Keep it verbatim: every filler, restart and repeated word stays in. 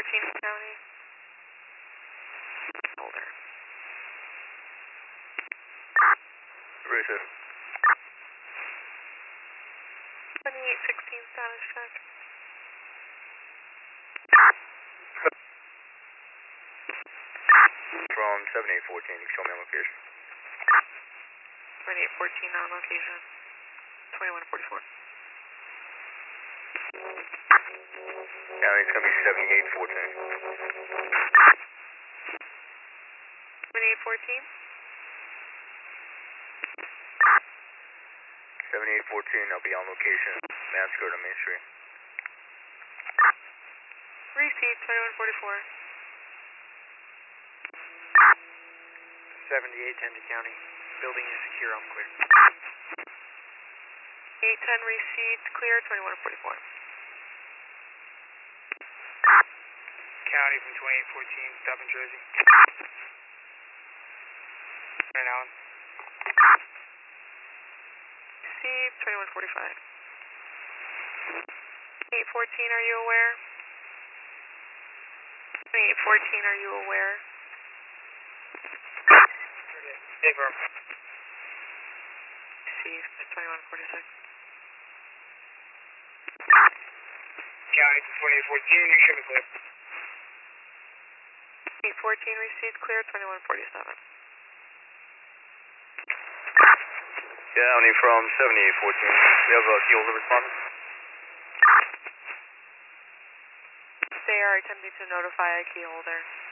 fourteen County. Holder. Racist. twenty-eight sixteen status check. From seventy-eight fourteen, you can show me on location. twenty-eight fourteen on location. twenty-one forty-four. County, it's going to be seventy-eight fourteen. twenty-eight fourteen. seventy-eight fourteen, I'll be on location. Mansfield on Main Street. Received twenty-one forty-four. seventy-eight ten to County. Building is secure, I'm clear. eight ten received, clear, twenty-one forty-four. County from twenty-eight fourteen, stop in Jersey. Right now. Received, twenty-one forty-five. eight fourteen, are you aware? twenty-eight fourteen, are you aware? Stay firm. Received, twenty-one forty-six. County from twenty-eight fourteen, you should be clear. eight fourteen received, clear, twenty-one forty-seven. County from seventy-eight fourteen. We have a key holder respondent. They are attempting to notify a key holder.